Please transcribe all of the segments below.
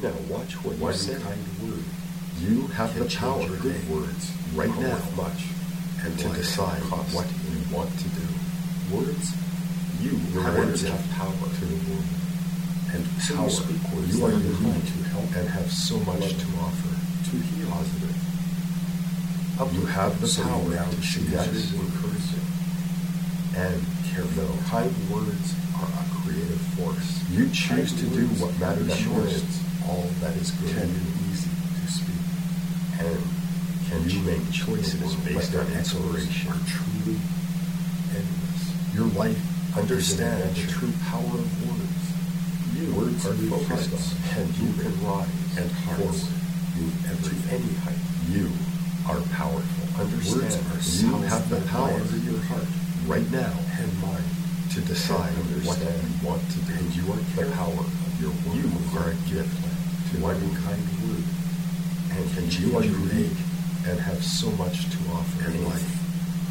now watch what you say. One kind word You have can the power, change your good day. words, right Are now, worth much, and to life decide costs what you want to do. words. Your Your words words have have power to the world. And So power. you speak words You that are are unique kind to help and have so much love, to offer. to heal. Positive. You have the So you power now to say choose yes, your encouragement. and Careful. no. Kind words are a creative force. You choose Kind to do words what matters assurance, most, all that is good Can and easy to speak. and can you make choices based on inspiration. Are truly endless. Your life Understand the adventure. true power of words. Words are move focused hearts, on and you can rise and hearts forward, move to everything. any height. You are powerful. Words Understand are you sounds have the that power land in your heart right now and mind. to decide what Understand. you want to do. And you are the careful power of your word. You are a gift to One one kind word and can you are change your unique day and have so much to offer and in life. life.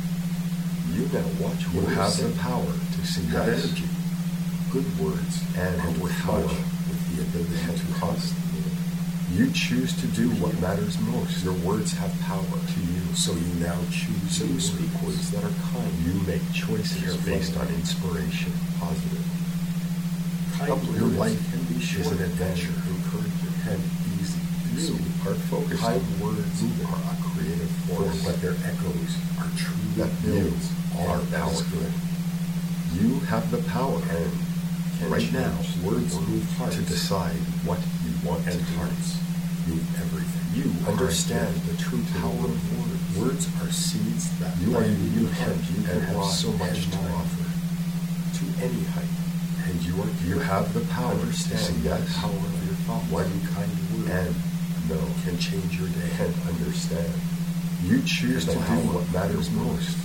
You now watch You what you have say. the power to say Have yes, energy. Good words and are worth power much with the ability and to cost. cost. You choose to do what matters most. Your words have power to you. So you now choose. So you speak words that are kind. You make choices Careful. based on inspiration. Positive. Kind Your words life can be is short an adventure. and encouraging and easy to You speak. are focused Kind on words moving are a creative force, but their echoes are truly that you builds all are that is powerful. good. You have the power And can right change. now Words move hearts to decide what you want and to do. hearts move everything. You understand are a the true gift to the power of world. words. Words are seeds that You are land in your unique heart and have rise so much and to mind offer. to any height. And You have the power to say understand the yes, power of your thoughts. One kind word and no. can change your day. And understand. You choose And to the do power what matters of most.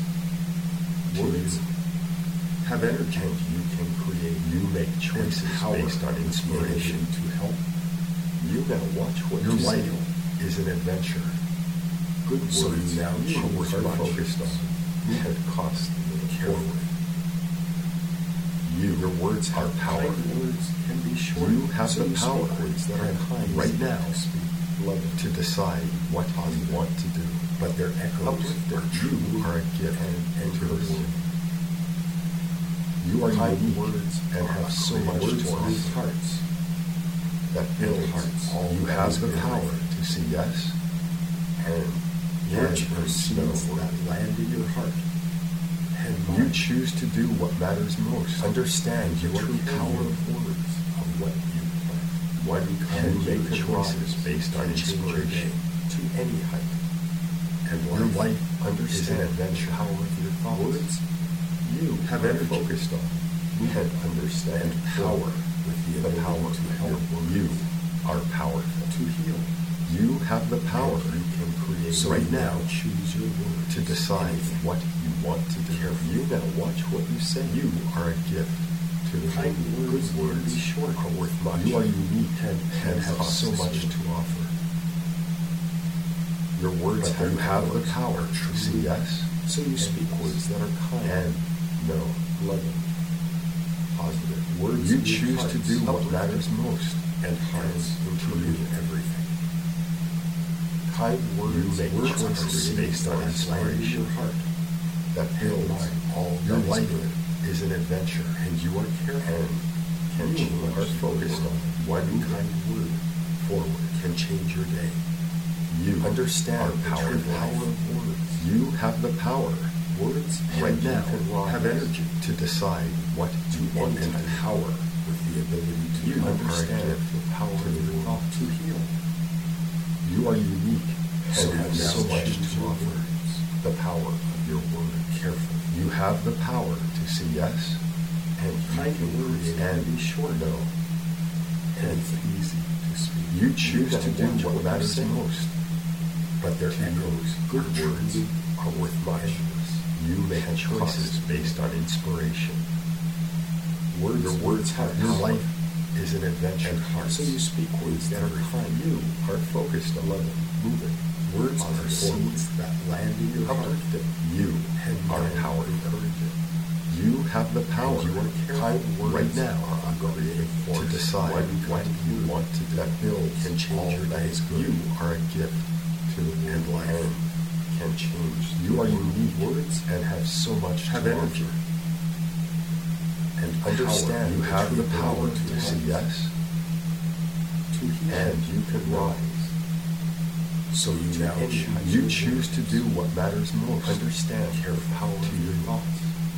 to Words you. Have energy. and you can create. You make choices power based on with the inspiration. energy to help. You now watch what Your you say life is an adventure. Good So words you now you choose are much. focused on and cost Carefully. Your words are power. Kind words can be short. You have so the you power speak words that are kind right now to speak. Loving. to decide what you want to do. But their echoes are true. You are a gift and to the encouraging. world. You are Kind unique words and are have so creative. much Words to move offer hearts that and builds. hearts. All You that have is the good. power to say yes, and Words and are seeds no. that land in your heart and You mind. choose to do what matters most. Understand You the are true power capable. of words, of what you plant. One can And you make can choices rise based on and change your inspiration. day to any height. And Your life is an understand adventure. the power of your thoughts. Words you have are energy focused on. and understand And power with the ability power to help you are powerful. to heal. You have the power And you can create. So right you now, now choose your words to decide Anything. what you want to do. Careful. You now watch what you say. You are a gift to the Kind world. words Good can words be short are worth much. You You are are unique and have cost so much you. to offer. Your words But you their have the echoes power are to say true. yes, So you speak words that are kind and no. loving, positive. Words you choose to do what matters most, and hearts including everything. Kind words, You make words choices are based on seeds that land in inspiration. your heart that and builds. mind. All Your that is life good. is an adventure, And you are careful. and You you are focused on one one kind word forward. can change your day. You Understand are the true powerful. power of words. You have the power Words right and you now. can rise Have energy to decide what you want to and do. power with the ability to You are a understand gift the power to of the your world. thought to heal. You are unique So and have you so now much choose to your offer. words. The power of your word. Careful. You have the power to say yes, And kind words can be short. no. And it's easy to speak. You choose now to do watch what you matters say. most. But their To you, echoes, good are words truly are worth much. endless. You make And choices cost. based on inspiration. Words, Your words have your power life is an adventure. and hearts. So you speak words that are kind. You are focused on loving, moving. Words on are forward. seeds that land in your heart Uplifting. You and are mind powerful. encouraging. You have the power And you are careful. right now Are a creative force. to decide what you want to do. That build Can change your that day. is good. You are a gift to the world And life. and can change. You are unique Words and have so much have to energy. offer. And Understand you have the power to say yes, to heal. and you can rise. So you now You choose to do what matters most. Understand Care the power to to your your thoughts.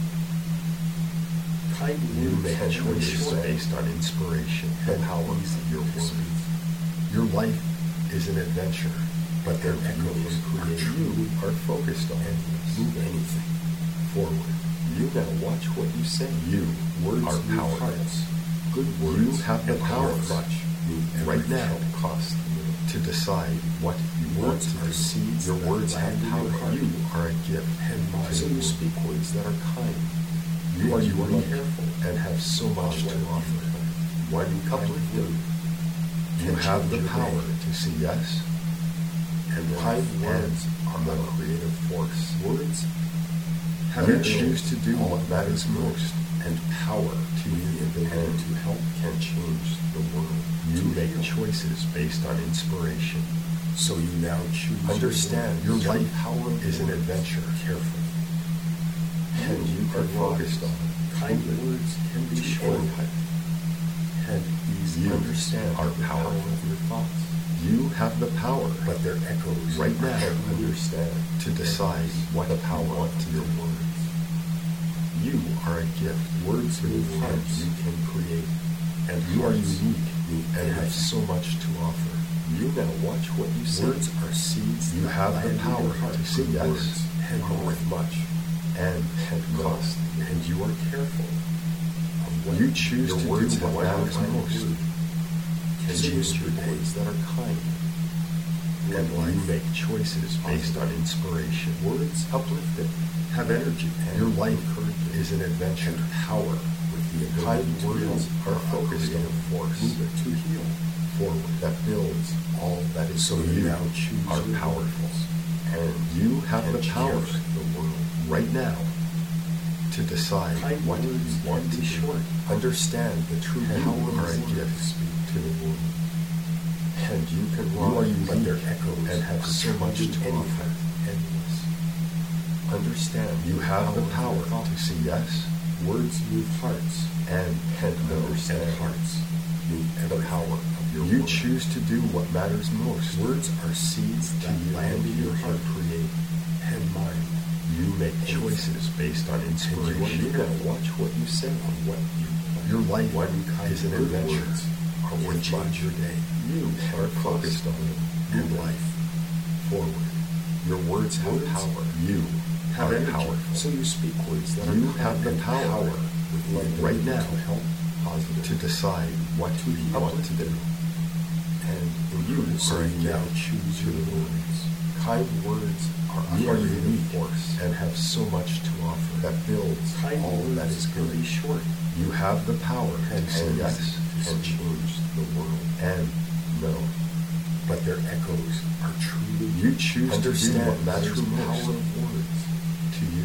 Kind You words make can be choices short based on inspiration, the and power easy of your to words. speak. Your life is an adventure, But their and echoes you are create. true. You are focused on Move anything. forward. You now watch what you say. You Words are move powerful. hearts. Good You words have the and power much move right everything. now cost to decide what you want Words to are do. seeds Your that words have land in your power. heart. You are a gift And mind. So you speak words that are kind. You are And you are unique careful and have so much to offer. One Uplifting. You Can have change the your power day. to say yes, And kind words are no. a creative force. Words have You energy. choose to do All what matters most, and power to the ability and to help. can change the world. You To make heal. choices based on inspiration. So you now choose. Understand your words. life Power is an words. adventure, Careful. and you are focused on Kind words can be short and easy. You Understand are the power powerful. of your thoughts. You have the power But their echoes right are now true. understand to decide what power to your words. You are a gift. Words to the move world. hearts. You can create, And you are hearts unique move and have everything. so much to offer. You now watch what you say. Words are seeds. You that have the land in power your heart. to say Good yes, words and are worth much. and No. cost. And you are careful of what You choose your to words do what have matters kind most. word Can So you change speak your day. words that are kind, and you life. make choices based on inspiration. Words Uplifting. have energy. And Your life encouragement is an adventure. and power with the Kind ability to words heal. are focused on force. Move it to heal. Forward that builds all that is So good. you You now choose are your powerful, words. and you have And the power cherish the world. right now to decide Kind what you words want can to be do. short. Understand the true And power you are a words gift to the world, and you can You are rise, unique, but their echoes and have are so much truly to anything. offer. Endless. Understand you have the power to say yes, Words move hearts. and understand And hearts move the everything. power of your You word. choose to do what matters most. Words are seeds to that you land in your heart create. and mind. You make choices based on inspiration. You gotta watch what you say. On what you plan. Your life One kind is an of adventure. words are Can worth change much. your day. You are focused on And life. forward. Your words have Words power. You Have are energy. powerful. So you speak words that You are have the and power with the right ability now to help positive. to decide what you want to do. And you So are a you now gift choose to your the world. words. Kind words are You are unique force. and have so much to offer that builds Kind all words that is can good. be short. You have the power And to say easy yes to and speak. change the world and no. But their echoes are truly. You choose to do Understand what the matters true most power of words. to you.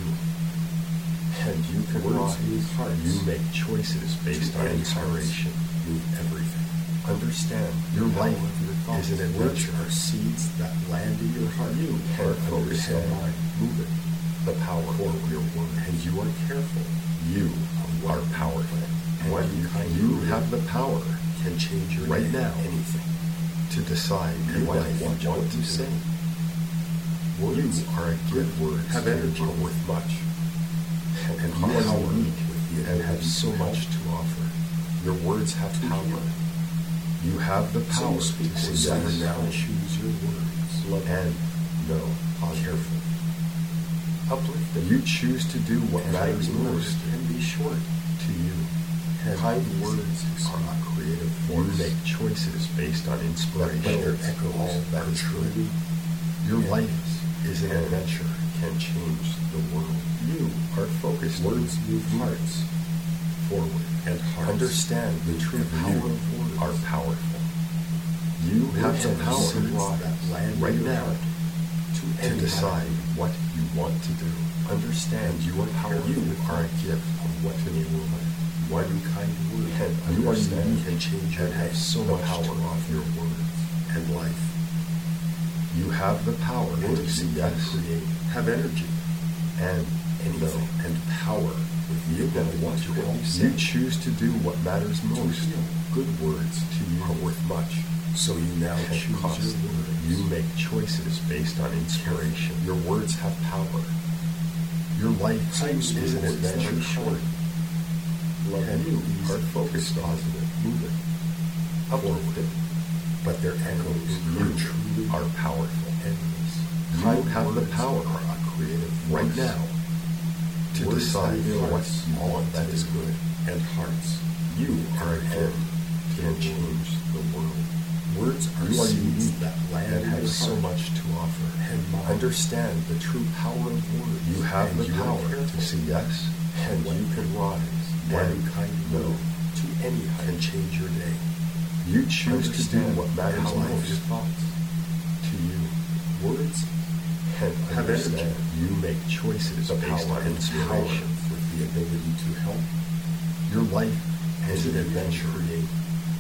And you can Words rise. move hearts. You make choices based on And inspiration. hearts move everything. Understand your The power life of your thoughts. is an Words adventure. are seeds that land in your heart. You are can understand. Move it. The power of your word. And you are careful. You are powerful. And What you have the power Can change your right day. now Anything. to decide And what life. you want to say. Words You are a gift. Words have to the energy. world. Worth much. And you you are are unique unique with the and have ability so to much help. to offer. Your words have To power. heal. You have the So power you speak to say words that yes are now choose your words. and no. Careful. Uplifting. You choose to do what And matters kind words most can be short. to you. And Kind easy words to are speak. not creative force. You make choices based on inspiration. But their echoes all that are is good. truly Your and life is an adventure. Can change the world. You are focused. Words move hearts. Forward And hearts. Understand the true And power you of words are powerful. You have Words the are power seeds that land in right your now heart to decide what you want to do. Understand You are powerful. You are a gift of what to the world. one kind word And you are understand unique can change your and day, have so the much power to of offer. your words and life. You have the power to Words see you can yes create have energy and anything no. and power with the You can ability watch to what help you say. You choose to do what matters to most. heal. Good words to you are worth much. So you now and choose cost. your words. You make choices based on inspiration. Your words have power. Your life Times is an words that are adventure. short. And you easy, are focused on positive, moving forward. But their echoes You truly are powerful. endless. You Kind have the words power are a creative right force. now to Words decide that what hearts you all want that to is do. good and hearts. You are a and gift can change the world. Words are You are seeds unique that land and in have your so heart much to offer. and mind. Understand the true power of words. You have And the you are power to careful. say yes And and you can rise. One and kind no. word to any height and change your day. You choose to do Understand what matters how life most your thoughts. to you. Words And have understand energy. you make choices The based power on and power inspiration. with the ability to help Your life is and an adventure. create.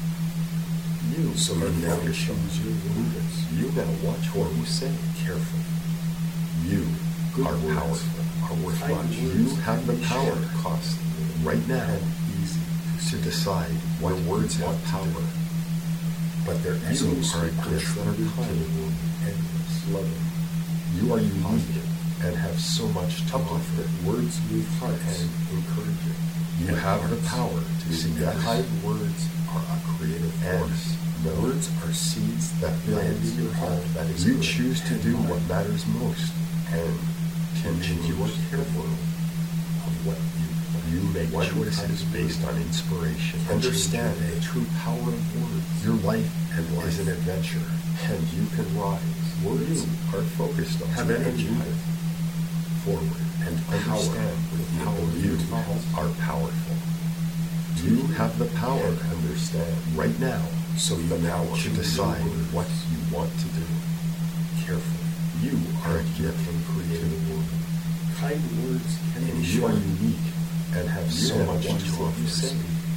You So are you now focused on choose your words. You now watch what you say. Carefully. You Good are words powerful. are worth Kind much. words You have the can be power shared. cost right now And easy to decide what Your words you have want to power. do. But their You echoes are a gift truly to the kind, world. endless, loving, You are unique positive, and have so much to offer. uplifting. Words move hearts And encouraging. You and have the hearts. power to say And yes kind words are a creative and force. no. Words are seeds that land in your heart. That is You good choose to and do mind. what matters most and can And change you are the careful world. of what you You make One choices kind of based word. on inspiration. Understand Change the true power of words. your life And is life. an adventure. And you can rise. You are focused on have energy. forward And understand power with the how ability you to help. are powerful. You have the power And to understand right now So you now to choose decide your words. what you want to do. Carefully. You are a And gift can create to the world. Kind words can And be you are short. unique and have You so can much watch to what offer. you say.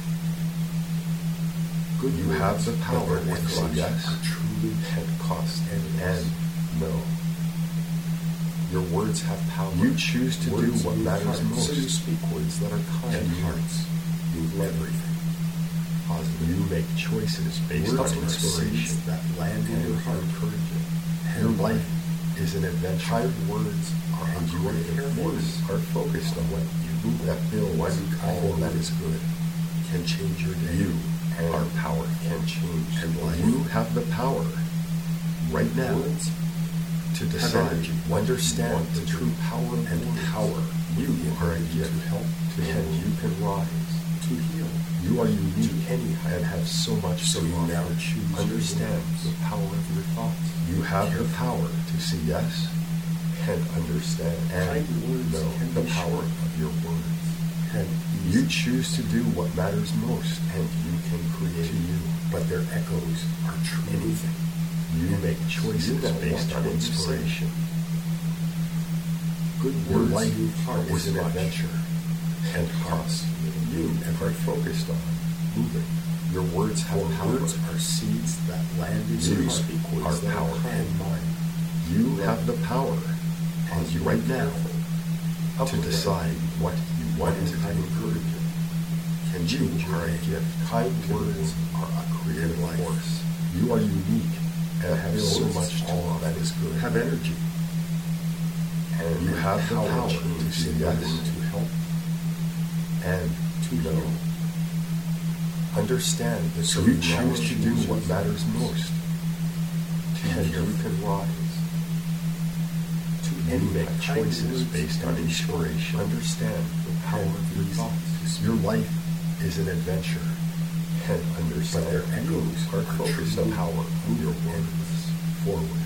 Good You words, have the but power their to say echoes yes are truly and cost endless. and no. Your words have power. You choose to do Words what move matters hearts. most. So you speak words that are kind. And hearts move everything. Positive. You make choices based Words on are inspiration. seeds that land in your heart. Encouraging. And Your life is an adventure. Kind words are And you are creative force. are focused on what you do that builds One all kind that is good. can change your day. You are power can change And life. You have the power right now Words to have decide energy. what Understand you want the to true do. power of and words. power. You are a gift to help. to the And world. you can rise to heal. You are unique To any height. and have so much So to you offer. now choose your Understand words. the power of your thoughts. You have the power to say yes and understand Kind and words know can the be power short. of your words. And You easy. choose to do what matters most And you can create. to you. But their echoes are true. Anything. You make choices You now based watch on what you say. inspiration. Good Your words life move hearts is an much. adventure And hearts. you are focused on moving. Your words have power. Words are seeds that land in You your heart. Speak words are that powerful. kind mind. You have the power And you right are now careful. to decide what you want One to kind do. encouragement can You change your are a day. gift. Kind to the words world. are a creative And life. force. You are unique and have so Builds much to all offer. that is good. Have energy. And you have the power to say yes to help. and To no. heal. Understand the So true you choose knowledge to do of what your matters thoughts. most to And you. you can rise. To You any make kind choices words based on can be short. inspiration. Understand the power of your Easy. thoughts. Your life is an adventure. And understand But their echoes are are focused on truly power of your words forward.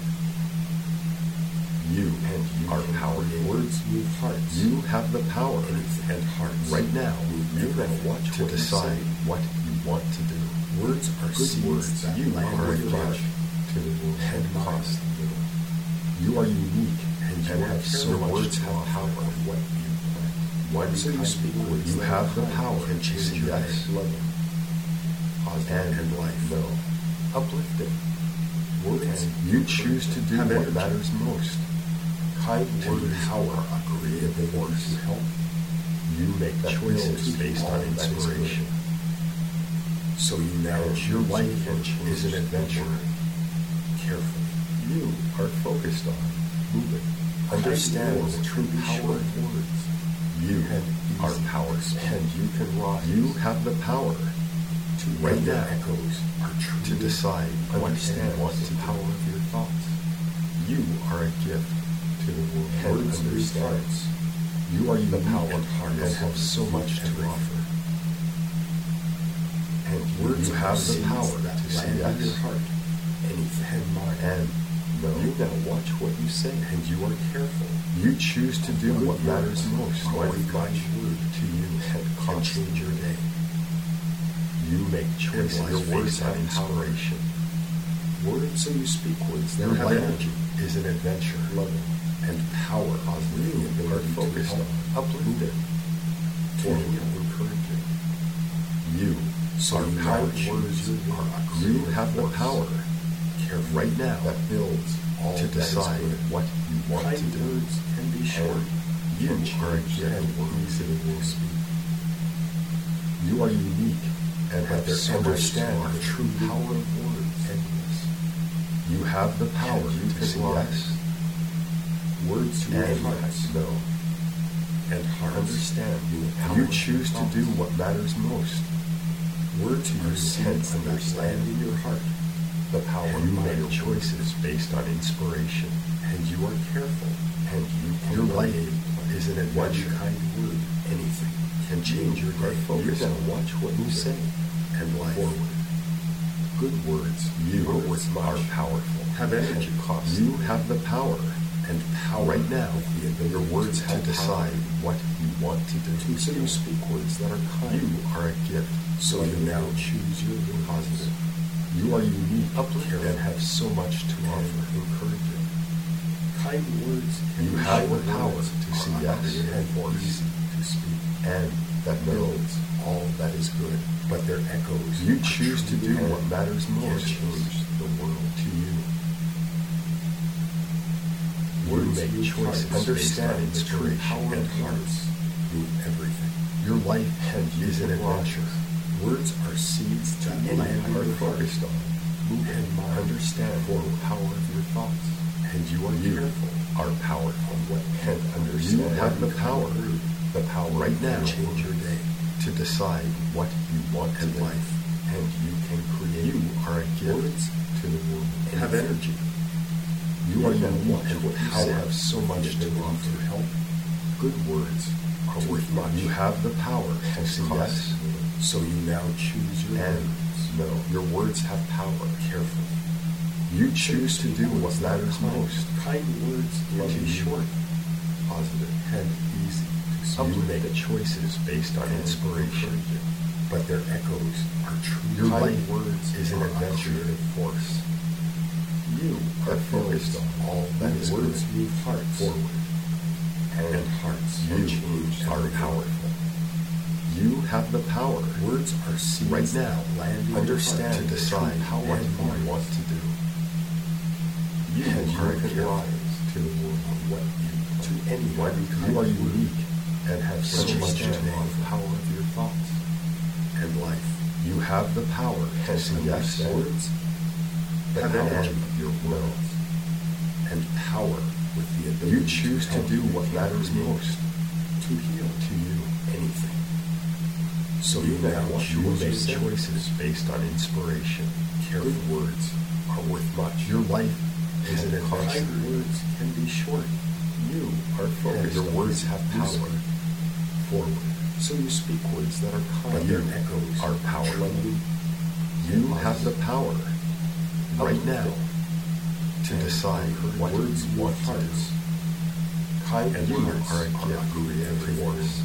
You are can powerful. create. Words move hearts. You have the power and hearts. right now You can watch to what you decide say. what you want to do. Words are Good seeds words. that You land are a in your heart. gift to the world And and mind. cost little. You are unique And and have so Your much words to have offer power. of what you plan. One So you kind speak word, words you that have are the kind power and to change say your yes, day, loving, positive, and life. no. Uplifting. Words And you choose to do have what energy. matters most. Kind To words power are a creative force to help. You make That choices builds based all on that is inspiration. So you now And choose your life and change is an the adventure. word carefully. You are focused on moving. Kind Understand words the true can be power short of words. words. You And are easy. powerful. And you can rise. You have the power to right where now the echoes are true. to decide what Understand and what the to do. power of your thoughts. You are a gift to the world. And Words understand understands. You are the unique power of heart and have so much to everything. offer. And Words you have are the seeds power that to say land in your yes heart, anything and mind. and no. You now watch what you say, and you are careful. You choose to do Good what matters words most. are One a kind kind word to you and can change your day. You make choices your words based on have power. inspiration. Words, so you speak words that Your have life energy, is an adventure. loving, and power of You the are ability to focused help, on uplifting, to forward. heal, encouraging. You So are you now powerful. choose your word. You have the force. power Careful. right now That builds all to that is decide good. what you want Kind to do. words can be short. You can are a change gift and of words. easy to speak. You are unique and But have there so much to understand offer. the true power of words. Endless. You have the power And you to can say rise. yes Words to and hearts no. and hearts. Understand. the power You of choose to thoughts. do what matters most. Words are are seeds that understand. land in your heart. The power And of you mind. make choices based on inspiration. And you are careful. And your life is an One adventure. kind word, anything, can change your are day. focused You on now watch what you say and life. Forward. Good words You are worth much. are powerful. Have energy cost. You have the power and power right now. with the ability Your words to have decide what you want to do. So you speak words that are kind. You are a gift. So you now choose your word positive. You are unique Uplifting. and have so much to And offer. encouraging. Kind words can You be have the short power words to say are yes and and easy to speak. And that Builds builds. all that is good, but their echoes. You are choose to true do and what matters can most. change the world. To you. You Words make move choices hearts. Understand based on the true inspiration power and of hearts move everything. Your life And you is an can rise. adventure. Words are seeds that You land in are your heart. focused on. Move and mind. Understand for the power of your thoughts. And you are You careful are powerful. of what And understand. you have the power The power right now to change your day to decide what you want to and do. life. And you can create. You are a gift Words to the world. have energy. You are You unique watch and what you say. have so much to offer. to help. Good words are worth much. You have the power to and say cost. yes So you now choose your and words. no. Your words have power. Careful. You choose to do what Words that are matters kind. most. Kind words can be you. short, positive, and easy to speak. You make choices based on And inspiration. encouraging, but their echoes are true. Your Kind life words is an are a adventure. creative force. You are focused on all that is words good. move hearts Forward. and hearts can You change are everything. powerful. You have the power Words are seeds right now that land in understand your heart to decide what and you mind. want to do. You And are a you can gift rise to the world. of what you to anyone. You are unique and have so much to Understand the offer. power of your thoughts and life. You have the power to And say yes words the have power energy of your will. and power with the ability You choose to help do you what can matters create, most to heal to you. anything. So You you now make choose choices based on inspiration. Good words are worth much. Your life is an And adventure. kind words can be short. You are And focused your on words have power. Forward. So you speak words that are kind. But Their you echoes are powerful. true. You have the power right now to And decide what words you want move to hearts. do. Kind And you words are a gift creative to force. words.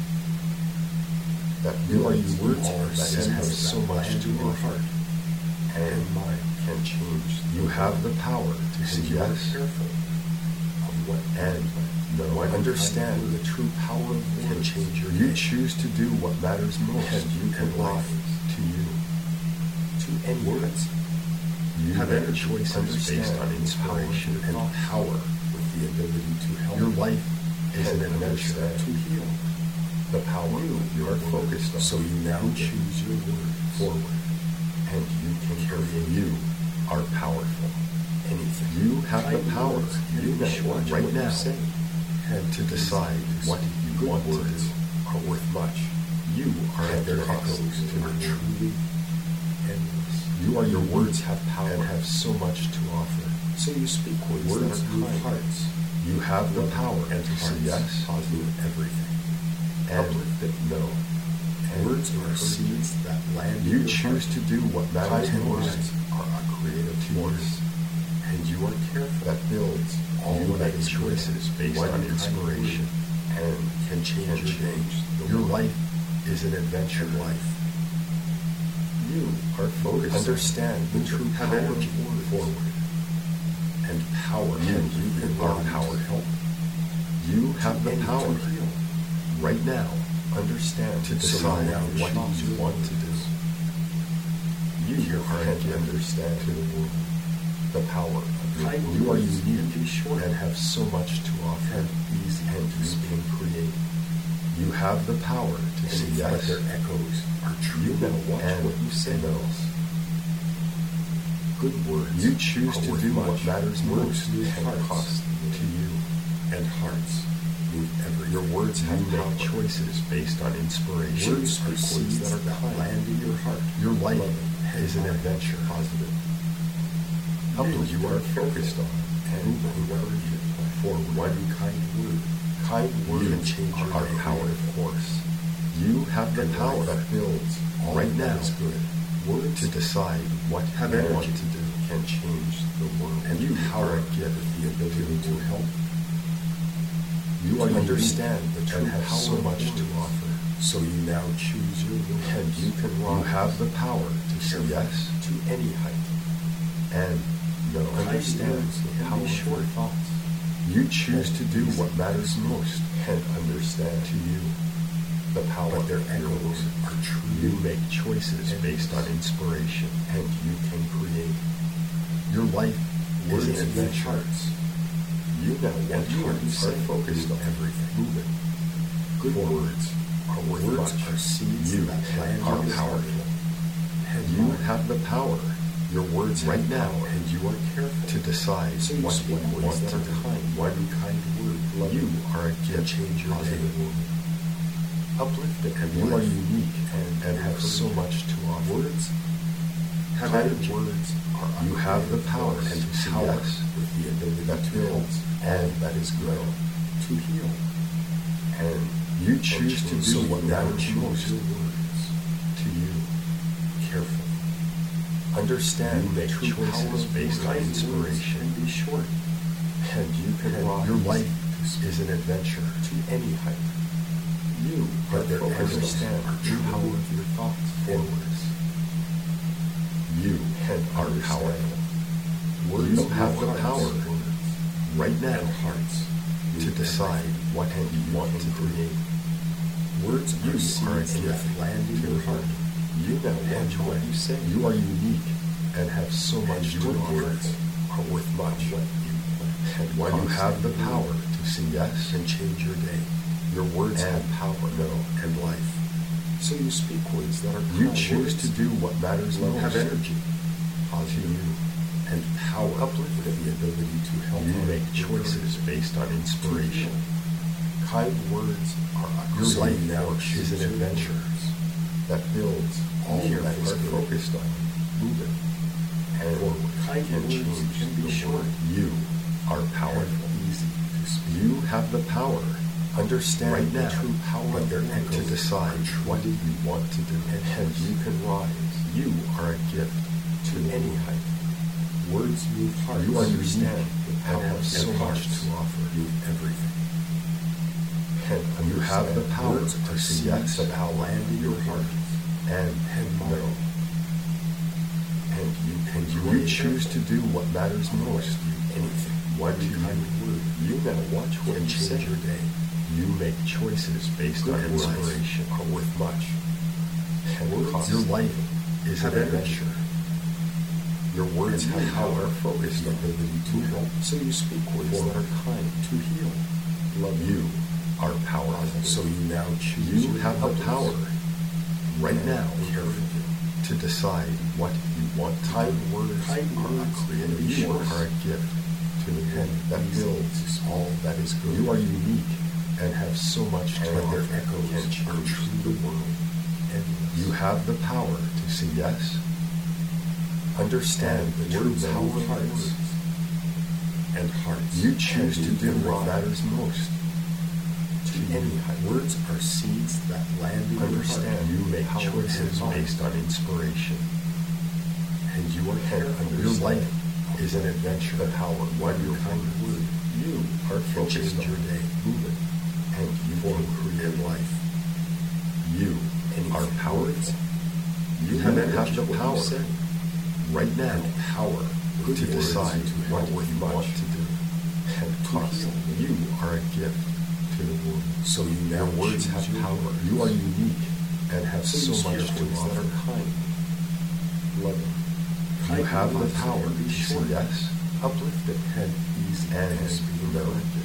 That you are Builds unique all that seeds have that so much land to in your offer. heart and mind can change. You have the power to say And you are yes careful of what and know. Understand the true power of words can change your You day. choose to do what matters most, And you can rise rise to you. to any words. You Have make energy, choices based on inspiration and power with the ability to help. Your life is and an adventure. to heal. The power you are focused on. So you now choose your words forward, and you can create. You are powerful. anything. You have the Kind power, words can you be know, short right what you now, say, and to decide what you good want to words do. are worth much. You are And at their the cost echoes to are the world. truly endless. You are Your unique words have power and have so much to offer. So you speak words Words that are move kind. hearts. You have the power and to say hearts yes positive everything. and Uplifting. no. And Words are seeds that land you in your choose heart. to do what matters Kind most words are a creative force, and you are careful that builds all You that make choices based one on kind inspiration and can change your day. Your life is an adventure. Your life. You are focused. Understand the true have power energy of words. forward. And power You can are rise power. to help. You have to the any power to heal. right now Understand to so decide now what choose you your want to do. You are and to understand to the world the power of your Kind words. You are words can unique be short and have so much to offer. and easy And to you speak. can create. You have the power to say And yes. their echoes are true. You know Watch and what you say. know. Good words. You choose are to worth do much. what matters Words most move and hearts cost to you. and hearts move everything. Your words have You power. make choices based on inspiration. Words are seeds that land in your heart. Your life Loving, is an kind, adventure. Positive. You are focused on and encouraging. for One kind word. kind words can change your are day. power force. You have the And power life that builds all right that now is good. Words to decide what have you energy want to do. can change the world. And you power are a gift with the ability to help. You are to unique understand the true and have power so of much to words. offer. So you now choose your words. And you can rise. You have the power to say yes to any height. and no. Understand the how power of your thoughts. You choose And to do easy what matters to most and understand to you the power But their of your echoes words. are true. You make choices And based on inspiration and you can create. Your life Words is an move adventure. hearts. You know And what you hearts are focused move on. everything. Moving. Good forward. words are worth Words much. are seeds You that land are in your heart. powerful. And You mind. have the power Your words right have now power, and you are careful to decide So you what speak you words want that to are do. kind. One kind word, loving, You are a can gift change your to day. the world. Uplifting And you are life. unique and have so encouraging. much to offer. Words have Kind energy. Words are You have the power and to say power yes with the ability that to help builds all and that is good, no. to heal. And you choose to So do what you now matters choose most your words to you. carefully. Understand You make the true choices power of based on kind words inspiration. can be short, And you can And rise. Your life to is an adventure. to any height. You But their focused understand on the true power of your thoughts forwards. You are understand. powerful. Words You have the move power hearts. right now And hearts to move decide everything. what you want to create. Words You are are a seeds that gift land in to your the heart. world. You know And what what you say. You are unique and have so much And to your offer. words are worth much. And while you have the power to say yes can change your day. Your words and have power and life. So you speak words that are you kind. choose Words to do what matters most have energy, to you. and power Uplifting. with the ability to help. You others. make choices based on inspiration. Kind words are a Your so life you now is choose an your adventure words. that builds all You that is are focused on moving and Forward. Kind can words change can be the short. world. You are powerful. And easy to speak. You have the power Understand right the now true power but of their to echoes decide are what true. you want to do. And you can rise. You are a gift To any height. Words move hearts. You understand the and power have of so their much hearts to offer. move everything. And you have the power Words to are say seeds yes that land in your heart. and mind. no. And you create choose to do what matters most. anything. what every you kind of word You now watch what can you say. change your day. You make choices based Good on words inspiration. are worth much. And Words cost. your life is have an energy. adventure. Your words And have you power are focused the on ability to help. So you speak words that are kind. To heal. Love you are powerful. So you now choose You your have the others. power right And now careful. to decide what you want to Kind do. words are a creative You force. are a gift to the And world that these builds all that is good. You are unique and have so much to and their offer. echoes Can are change true the world. endless. You have the power to say yes. Understand the true power of hearts words. and hearts. You choose and to you do can what rise matters most. to any height. Words are seeds that land in Understand your you heart. make Power choices and based on inspiration. and you are careful. Your life is an adventure. The power of your kind word You are can focused change your on day. moving, and you Or can create life. You Anything. are powerful. You have have energy the what you power say. right now And power to with words decide to what help you want to do and cost. heal. You are a gift to the world. So you now Your words choose have your power. words. You are unique and have So so you much speak to words that offer. are kind, loving. You Kind have the words power can be to say short, yes, uplifting, and easy and be no. corrected.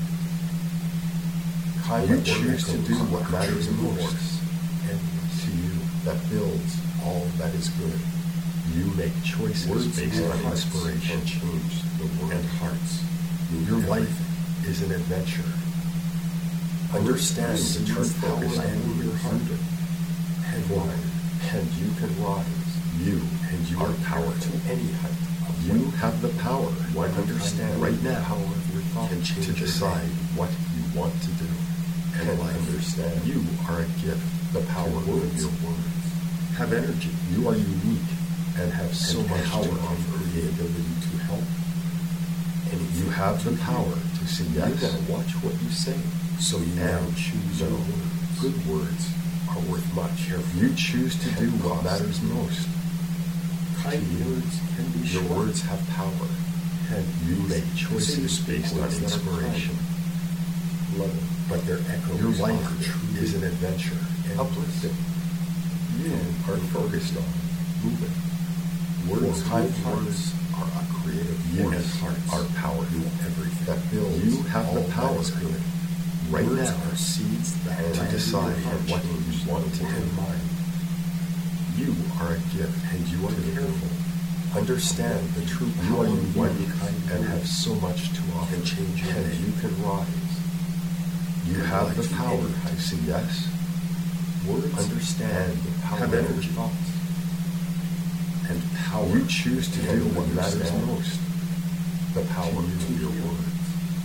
Kind You word choose to echoes do are what matters true most force, endless. to you that builds. All that is good. You make choices Words based and on hearts inspiration. can change the world. And hearts. Your move life everything. is an adventure. Understand Words the true are power focused and on your heart. And why. And you can rise. You And you are are powerful. to any height. You have the power One understand right now power of your thought to change your decide day. what you want to do. And And life. understand you are a gift. The power of words. your words have energy. You are unique and have so And much power to of offer. the ability to help. Anything. You have the power to say yes. You gotta watch what you say. So you now And choose your no. words. Good words are worth much. Careful. You choose to do And what cost. matters most. Kind to you. words can be Your short. words have power. And You easy. make So you choices speak based on words that are inspiration. kind, loving, but their echoes Your life are true is an adventure. and Uplifting. You are focused on moving. Words For kind with words are a creative You force. hearts are powerful. Do everything That builds. You have all the that power is good. right Words now are seeds that to land in decide your heart, what you change want the to world. do. Mind. You are a gift. And you are to the careful. world. Understand the true You power are of unique one kind and word have so much to offer. can change your And day. you can rise. You And have life the in power any to height. say yes. Words Understand and the power have of energy. your thoughts. And power. You choose to and do what matters understand most. The power to of your you. words.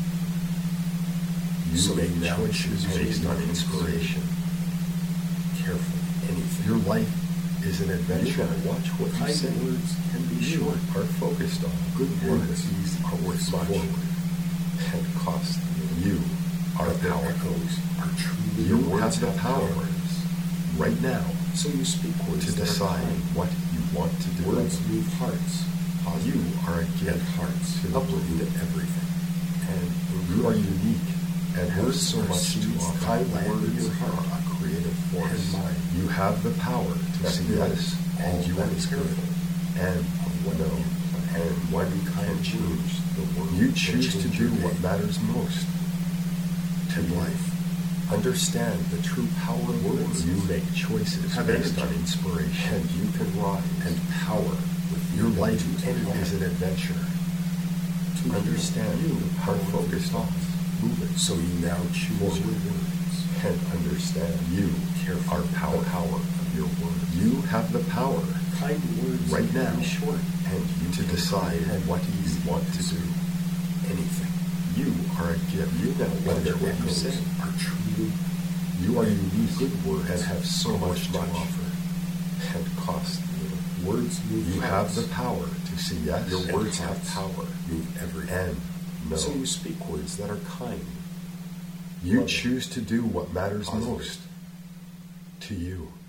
You So make you now choices choose based on your inspiration. Careful. Anything. Your life is an adventure. You gotta watch what you Kind say. words can be You short. Are focused on good words are worth much. forward and cost. You are But their powerful. echoes are truly You your words have the power right now So you speak words to that are decide kind. what you want to do. Words move hearts. You are a And gift hearts to the uplift world. everything. And You are unique and have words so are much to seeds offer. that land in your heart. are a creative force. And mind. You have the power to That say builds yes, all and you that are is good. careful. And what no, you plan. and what you Can can change choose. the world. You Can choose to change do your what day. matters most to And you. life. Understand the true power of words. You make choices Have based energy. on inspiration. And you can rise. And power with the Your life ability to help. is an adventure. To Understand you are are focused on moving. So you now choose Forward. your words. And understand you Careful. are power of your words. You have the power Kind words right can now be short. and you to can decide create what you want to do. Anything. You are a gift. You know But their what you echoes say. are truly You are unique good words and have so are much worth to much. offer and cost little. words move You have hearts. the power to say yes. Your and words have hearts. power. Move everything. And no. So you speak words that are kind. You loving, choose to do what matters positive. most to you.